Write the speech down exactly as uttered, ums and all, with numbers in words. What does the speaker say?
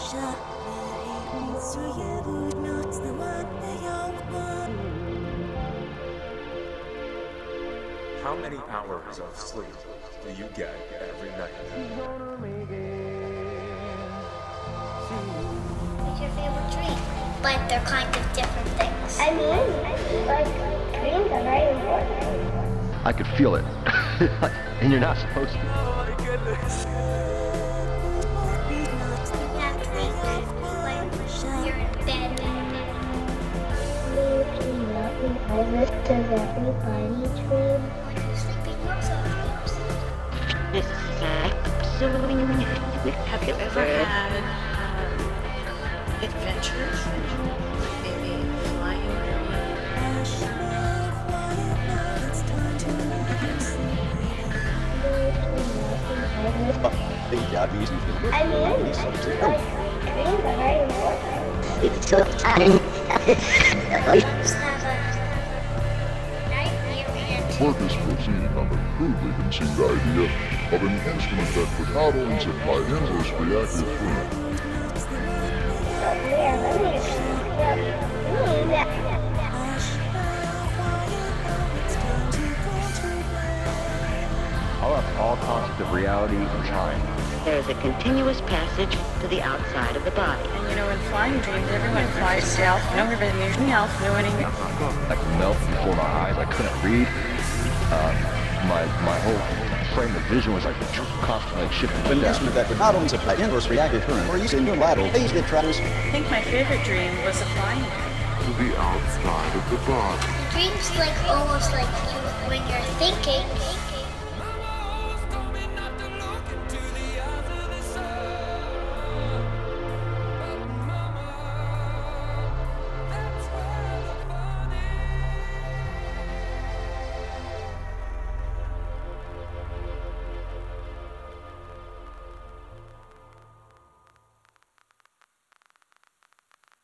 How many hours of sleep do you get every night? What's your favorite dream? But they're kind of different things. I mean, like, dreams are very important. I could feel it. And you're not supposed to. Oh my goodness. You have dreams when you're in bed. Waking up in Iris, does everybody dream? When you're sleeping, you also have dreams. Have you ever had um, adventures? Maybe flying dream? I mean, like, dreams are very important. Just have a nightmare and Workers proceed on the crudely conceived idea of an instrument that would not only supply endless reactive fluid, Yeah, let me yeah. All, all concepts of reality and time. There is a continuous passage to the outside of the body. And you know, in flying dreams, everyone flies south. Nobody else knew anything. I could melt before my eyes. I couldn't read. Uh, my my whole frame of vision was like constantly like, shifting. An instrument that would not only supply inverse reactive current or use in unilateral phase that travels. I think my favorite dream was a flying dream. to the outside of the body. dreams like almost like you when you're thinking.